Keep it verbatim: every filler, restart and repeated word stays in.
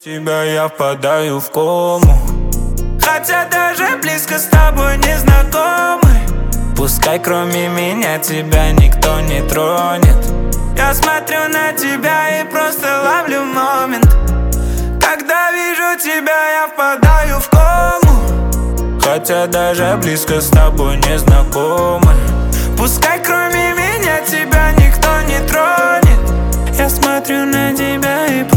Тебя я впадаю в кому, хотя даже близко с тобой не знакомы. Пускай кроме меня тебя никто не тронет. Я смотрю на тебя и просто ловлю момент. Когда вижу тебя, я впадаю в кому, хотя даже близко с тобой не знакомы. Пускай кроме меня тебя никто не тронет. Я смотрю на тебя и